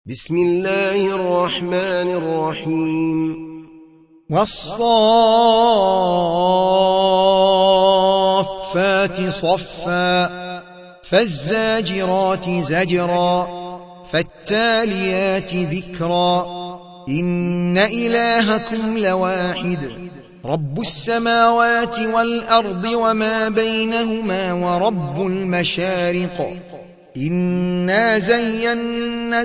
بسم الله الرحمن الرحيم والصافات صفا فالزاجرات زجرا فالتاليات ذكرا إن إلهكم لواحد رب السماوات والأرض وما بينهما ورب المشارق إنا زينا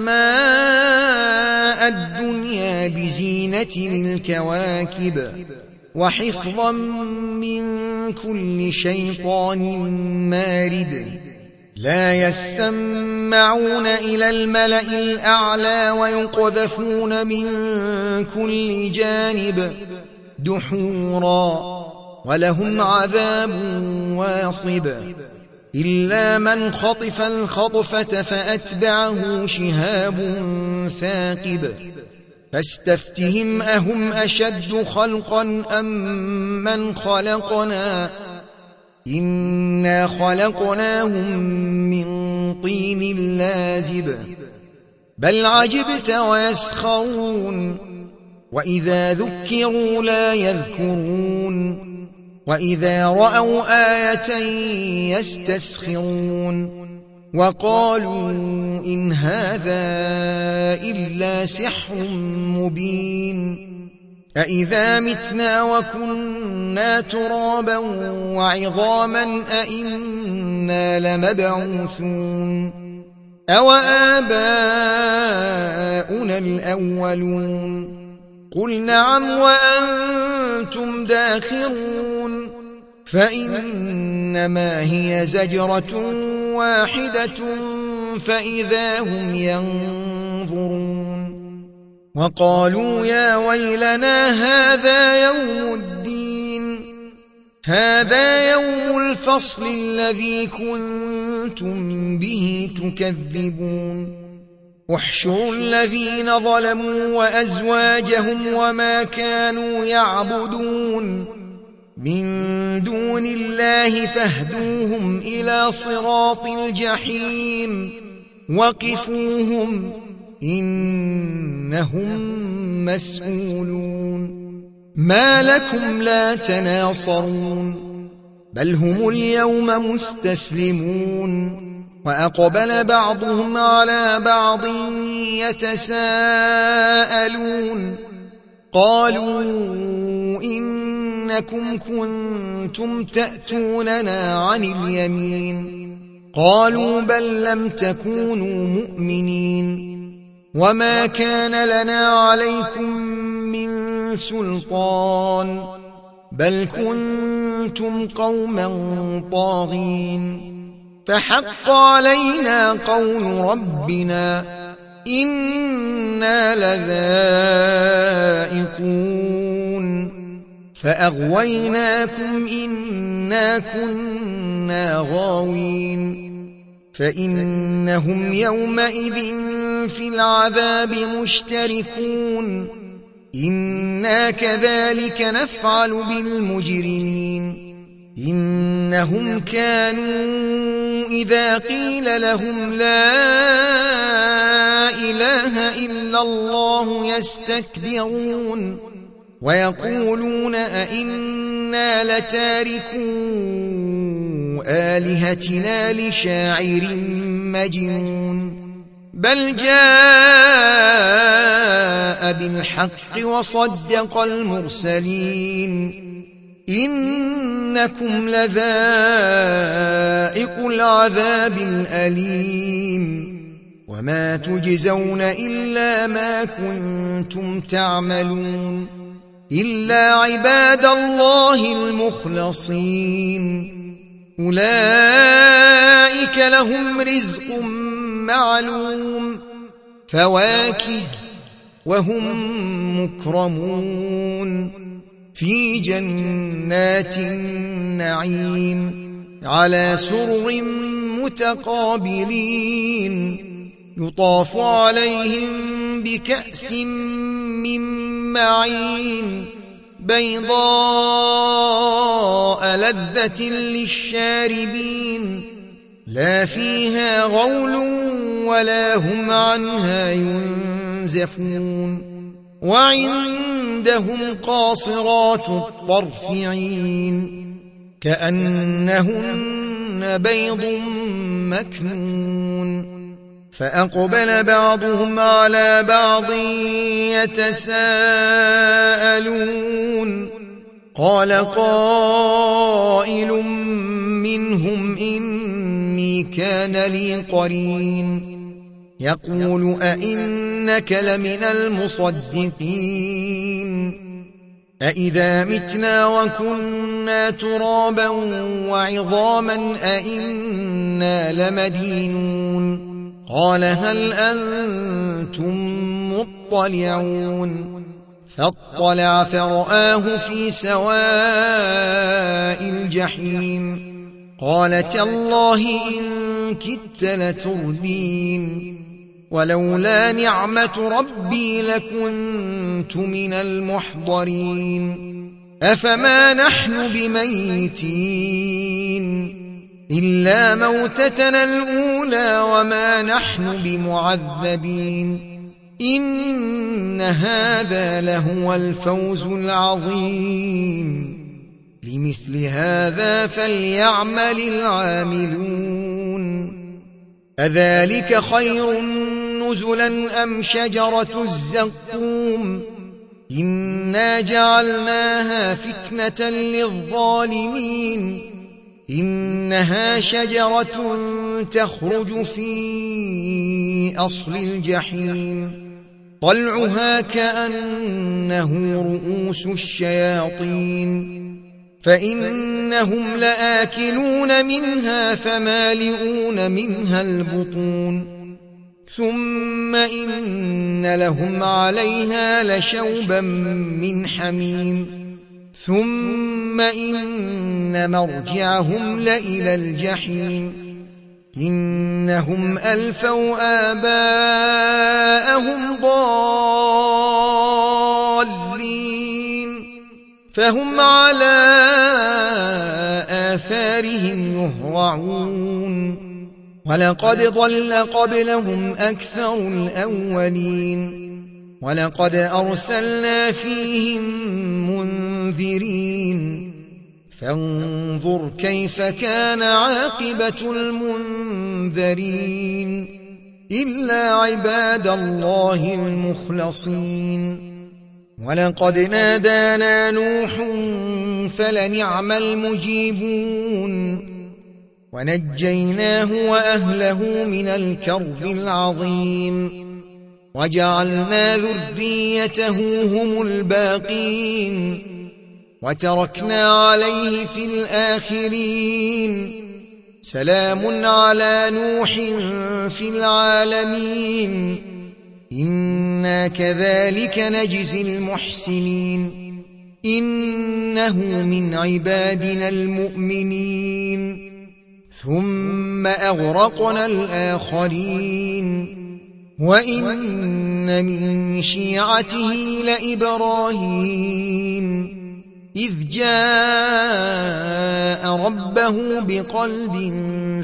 السماء الدنيا بزينة الكواكب وحفظا من كل شيطان مارد لا يسمعون إلى الملأ الأعلى ويقذفون من كل جانب دحورا ولهم عذاب واصب إلا من خطف الخطفة فأتبعه شهاب ثاقب فاستفتهم أهم أشد خلقا أم من خلقنا إنا خلقناهم من طين لازب بل عجبت ويسخرون وإذا ذكروا لا يذكرون وإذا رأوا آية يستسخرون وقالوا إن هذا إلا سحر مبين أإذا متنا وكنا ترابا وعظاما أإنا لمبعوثون أوآباؤنا الأولون قل نعم وأنتم داخرون فإنما هي زجرة واحدة فإذا هم ينظرون وقالوا يا ويلنا هذا يوم الدين هذا يوم الفصل الذي كنتم به تكذبون احشروا الذين ظلموا وأزواجهم وما كانوا يعبدون من دون الله فاهدوهم إلى صراط الجحيم وقفوهم إنهم مسؤولون ما لكم لا تناصرون بل هم اليوم مستسلمون وأقبل بعضهم على بعض يتساءلون قالوا إنكم كنتم تأتوننا عن اليمين قالوا بل لم تكونوا مؤمنين وما كان لنا عليكم من سلطان بل كنتم قوما طاغين فحق علينا قول ربنا إنا لذائقون فأغويناكم إنا كنا غاوين فإنهم يومئذ في العذاب مشتركون إنا كذلك نفعل بالمجرمين إنهم كانوا إذا قيل لهم لا إله إلا الله يستكبرون ويقولون أئنا لتاركو آلهتنا لشاعر مجنون بل جاء بالحق وصدق المرسلين إنكم لذائق العذاب الأليم وما تجزون إلا ما كنتم تعملون إلا عباد الله المخلصين أولئك لهم رزق معلوم فواكه وهم مكرمون في جنات النعيم على سرر متقابلين يطاف عليهم بكأس من معين بيضاء لذة للشاربين لا فيها غول ولا هم عنها ينزفون وعندهم قاصرات الطرف عين كأنهن بيض مكنون فأقبل بعضهم على بعض يتساءلون قال قائل منهم إني كان لي قرين يقول أئنك لمن المصدقين أئذا متنا وكنا ترابا وعظاما أئنا لمدينون قال هل أنتم مطلعون فاطلع فرآه في سواء الجحيم قال تالله إن كدت لتردين ولولا نعمة ربي لكنت من المحضرين أفما نحن بميتين إلا موتتنا الأولى وما نحن بمعذبين إن هذا لهو الفوز العظيم لمثل هذا فليعمل العاملون أذلك خير نزلا أم شجرة الزقوم إنا جعلناها فتنة للظالمين إنها شجرة تخرج في أصل الجحيم طلعها كأنه رؤوس الشياطين فإنهم لآكلون منها فمالئون منها البطون ثم إن لهم عليها لشوبا من حميم ثم إن مرجعهم لإلى الجحيم إنهم ألفوا آباءهم ضالين فهم على آثارهم يهرعون ولقد ضل قبلهم أكثر الأولين ولقد أرسلنا فيهم منذرين فانظر كيف كان عاقبة المنذرين إلا عباد الله المخلصين ولقد نادانا نوح فلنعم المجيبون ونجيناه وأهله من الكرب العظيم وجعلنا ذريته هم الباقين وتركنا عليه في الآخرين سلام على نوح في العالمين إنا كذلك نجزي المحسنين إنه من عبادنا المؤمنين ثم أغرقنا الآخرين وإن من شيعته لإبراهيم إذ جاء ربه بقلب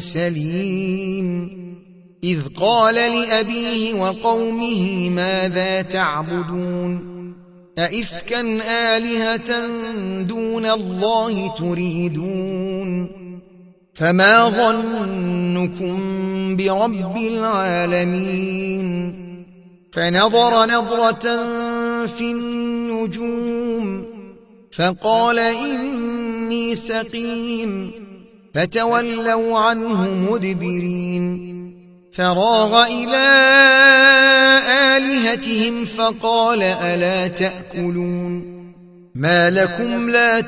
سليم إذ قال لأبيه وقومه ماذا تعبدون أئفكا آلهة دون الله تريدون فما ظنكم برب العالمين فنظر نظرة في النجوم فقال إني سقيم فتولوا عنه مدبرين فراغ إلى آلهتهم فقال ألا تأكلون ما لكم لا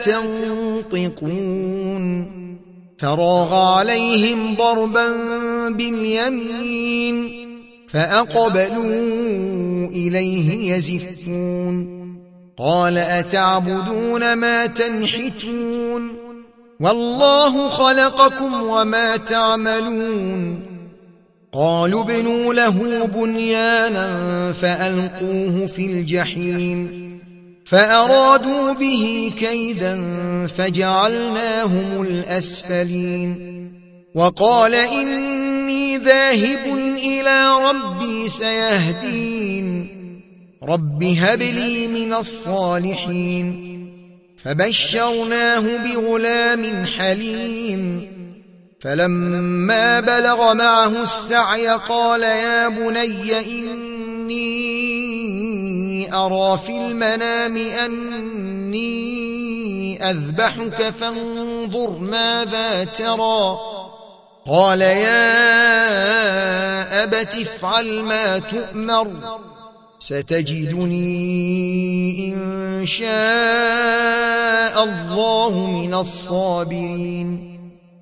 تنطقون فراغ عليهم ضربا باليمين فأقبلوا إليه يزفون قال أتعبدون ما تنحتون والله خلقكم وما تعملون قالوا ابنوا له بنيانا فألقوه في الجحيم فأرادوا به كيدا فجعلناهم الأسفلين وقال إني إني ذاهب إلى ربي سيهدين رب هب لي من الصالحين فبشرناه بغلام حليم فلما بلغ معه السعي قال يا بني إني أرى في المنام أني أذبحك فانظر ماذا ترى قال يا أبت افعل ما تؤمر ستجدني إن شاء الله من الصابرين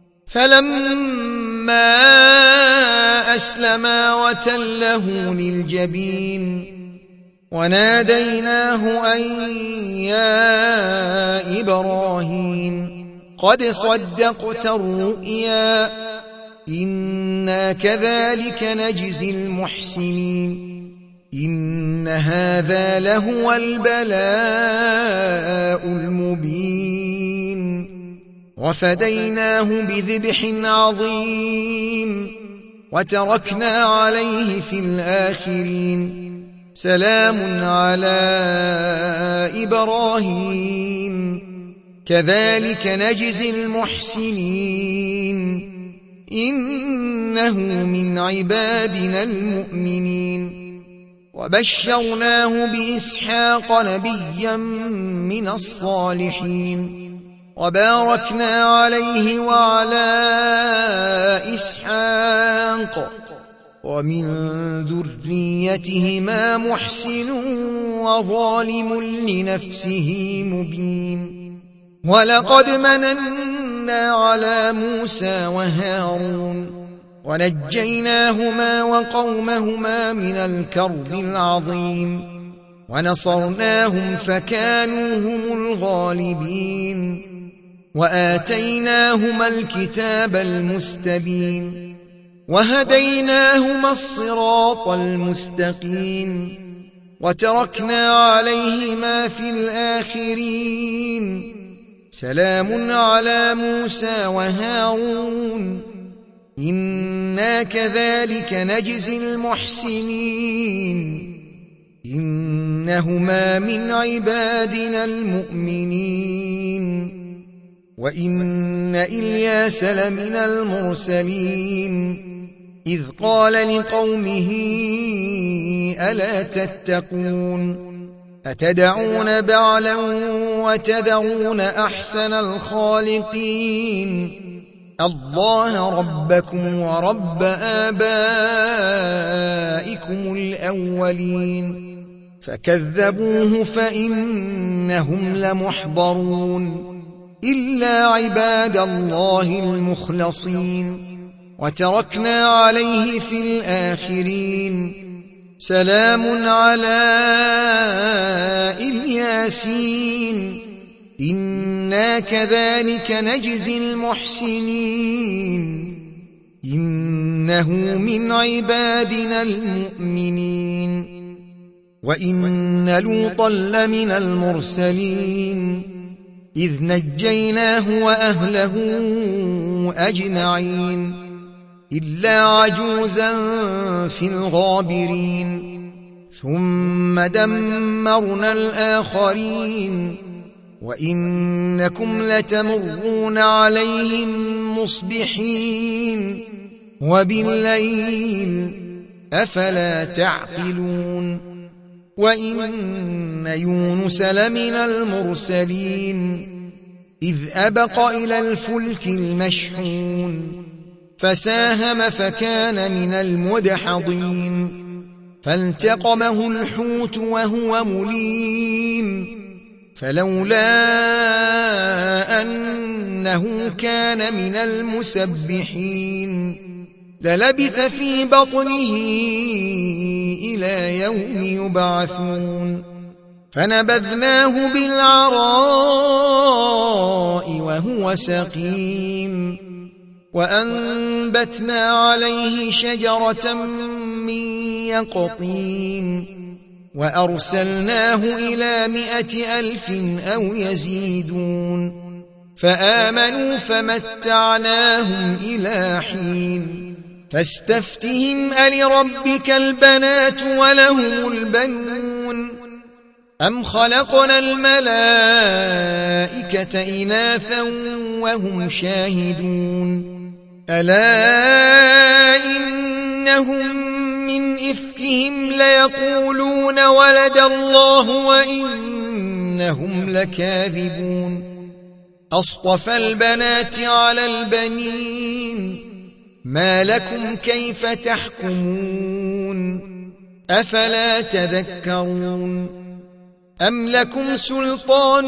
فلما أسلما وتله للجبين وناديناه أن يا إبراهيم قد صدقت الرؤيا إنا كذلك نجزي المحسنين إن هذا لهو البلاء المبين وفديناه بذبح عظيم وتركنا عليه في الآخرين سلام على إبراهيم كذلك نجزي المحسنين إنه من عبادنا المؤمنين وبشرناه بإسحاق نبيا من الصالحين وباركنا عليه وعلى إسحاق ومن ذريتهما محسن وظالم لنفسه مبين ولقد مننا على موسى وهارون ونجيناهما وقومهما من الكرب العظيم ونصرناهم فكانوا هم الغالبين وآتيناهما الكتاب المستبين وهديناهما الصراط المستقيم وتركنا عليهما في الآخرين سلام على موسى وهارون إنا كذلك نجزي المحسنين إنهما من عبادنا المؤمنين وإن إلياس لمن المرسلين إذ قال لقومه ألا تتقون أتدعون بعلا وتذرون أحسن الخالقين الله ربكم ورب آبائكم الأولين فكذبوه فإنهم لمحضرون إلا عباد الله المخلصين وتركنا عليه في الآخرين سلام على الياسين إنا كذلك نجزي المحسنين إنه من عبادنا المؤمنين وإن لوطا لمن المرسلين إذ نجيناه وأهله أجمعين إلا عجوزا في الغابرين ثم دمرنا الآخرين وإنكم لتمرون عليهم مصبحين وبالليل أفلا تعقلون وإن يونس لمن المرسلين إذ أبق إلى الفلك المشحون فساهم فكان من المدحضين فالتقمه الحوت وهو مليم فلولا أنه كان من المسبحين للبث في بطنه إلى يوم يبعثون فنبذناه بالعراء وهو سقيم وأنبتنا عليه شجرة من يقطين وأرسلناه إلى 100,000 أو يزيدون فآمنوا فمتعناهم إلى حين فاستفتهم ألربك البنات ولهم البنون أم خلقنا الملائكة إناثا وهم شاهدون ألا إنهم من إفكهم ليقولون ولد الله وإنهم لكاذبون أصطفى البنات على البنين ما لكم كيف تحكمون أفلا تذكرون أم لكم سلطان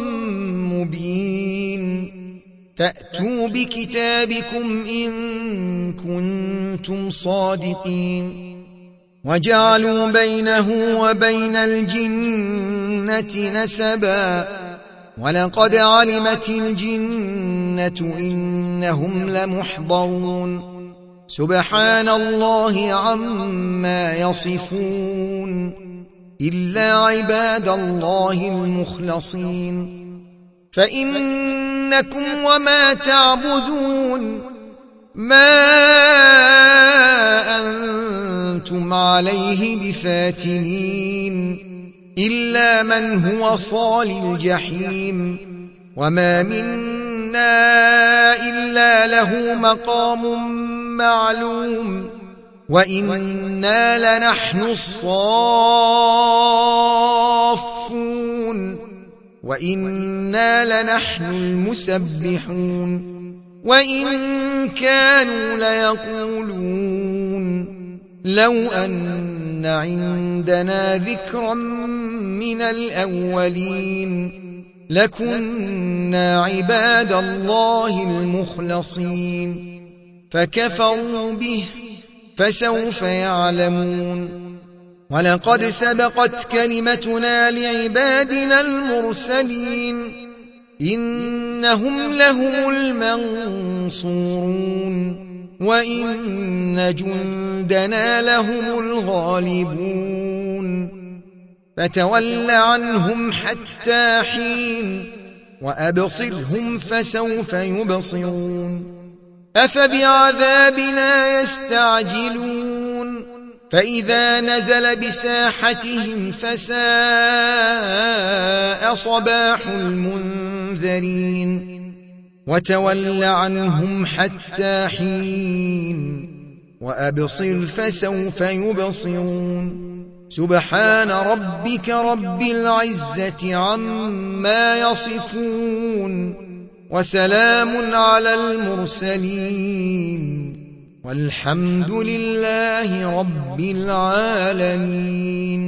مبين فأتوا بكتابكم إن كنتم صادقين وجعلوا بينه وبين الجنة نسبا ولقد علمت الجنة إنهم لمحضرون سبحان الله عما يصفون إلا عباد الله المخلصين فإنكم وما تعبدون ما أنتم عليه بفاتنين إلا من هو صال الجحيم وما منا إلا له مقام معلوم وإنا لنحن الصافون وإنا لنحن المسبحون وإن كانوا ليقولون لو أن عندنا ذكرا من الأولين لكنا عباد الله المخلصين فكفروا به فسوف يعلمون ولقد سبقت كلمتنا لعبادنا المرسلين إنهم لهم المنصورون وإن جندنا لهم الغالبون فتول عنهم حتى حين وأبصرهم فسوف يبصرون أفبعذابنا يستعجلون فإذا نزل بساحتهم فساء صباح المنذرين وتول عنهم حتى حين وأبصر فسوف يبصرون سبحان ربك رب العزة عما يصفون وسلام على المرسلين والحمد لله رب العالمين.